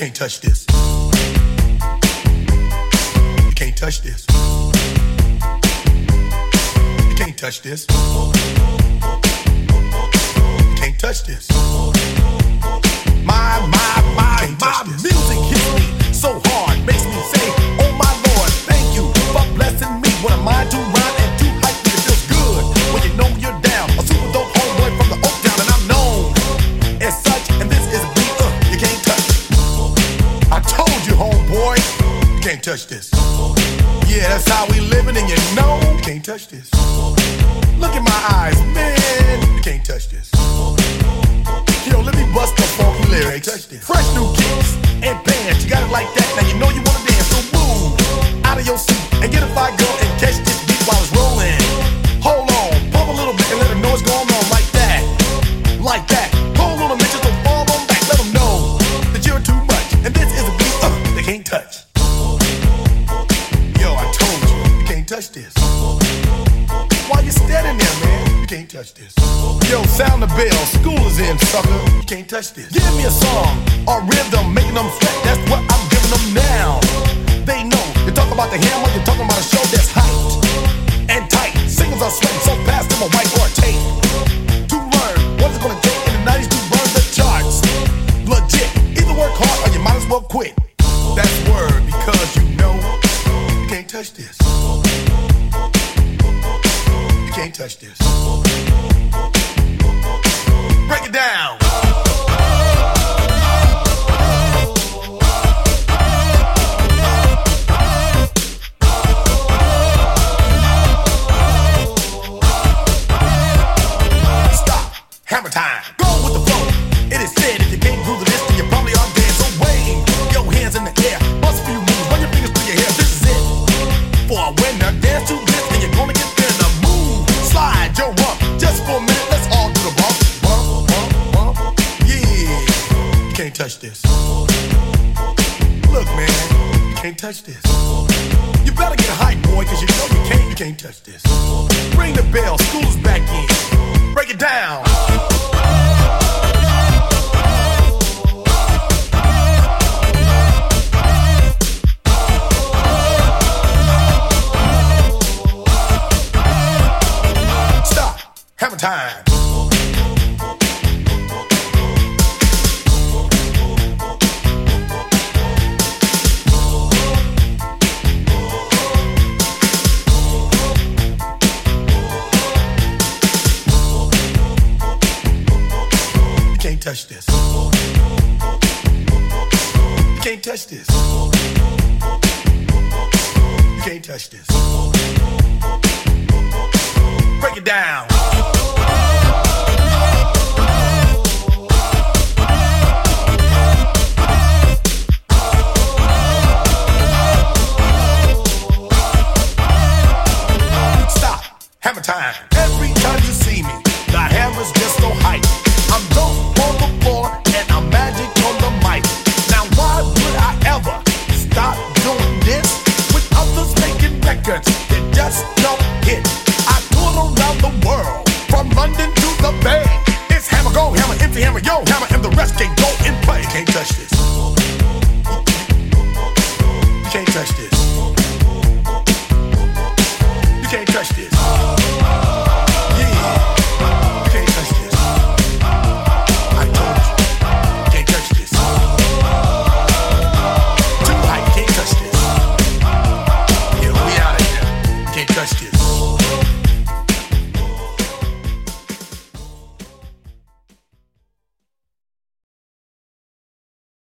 can't touch this. You can't touch this. You can't touch this. You can't touch this. My music hits me so hard, makes me say, oh my Lord, thank you for blessing me. What am I to rhyme and to hype me? It feels good when you know you're down. A super dope homeboy from the Oak Town, and I'm known as such. And this is a beat you can't touch. I told you, homeboy, you can't touch this. Yeah, that's how we living, and you know you can't touch this. Look in my eyes, man, you can't touch this. Yo, let me bust the funky lyrics. Fresh new kicks and bands, you got it like that. Now you know you wanna dance, so move out of your seat and get a fire girl and catch this beat while it's rolling. Hold on, pump a little bit and let them know what's going on like that. Like that. Hold on a minute, just don't fall on back. Let them know that you're too much. And this is a beat they can't touch. Yo, I told you, you can't touch this. Why you standing there, man? You can't touch this. Yo, sound the bell, school is in, sucker. You can't touch this. Give me a song or rhythm, making them sweat. That's what I'm giving them now. They know. You talk about the hammer, you're talking about a show that's hyped and tight. Singles are sweating so fast, them a whiteboard tape. To learn what it's gonna take in the 90s to burn the charts. Legit. Either work hard or you might as well quit. That's word, because you know you can't touch this. You can't touch this. Break it down. Stop. Hammer time. Go with the flow. It is said if you can't groove this, then you probably are dead. So wave your hands in the air. Bust a few moves. Run your fingers through your hair. This is it. For a winner, dance to this, and you're gonna get there. The move. Slide your rump. Just for a minute, let's all do the bump. Bump, bump, bump. Yeah. You can't touch this. Look, man, you can't touch this. You better get hype, boy, cause you know you can't touch this. Ring the bell, school's back in. Break it down. Stop. Hammer time. You can't touch this. You can't touch this. You can't touch this. Break it down. Stop. Hammer time. Every time you see me, the hammer's just so hype. I'm dope on the floor and I'm magic on the mic. Now why would I ever stop doing this with others making records that just don't hit? I tour around the world, from London to the Bay. It's hammer, go hammer, empty hammer, yo hammer, and the rest can go and play. You can't touch this. You can't touch this.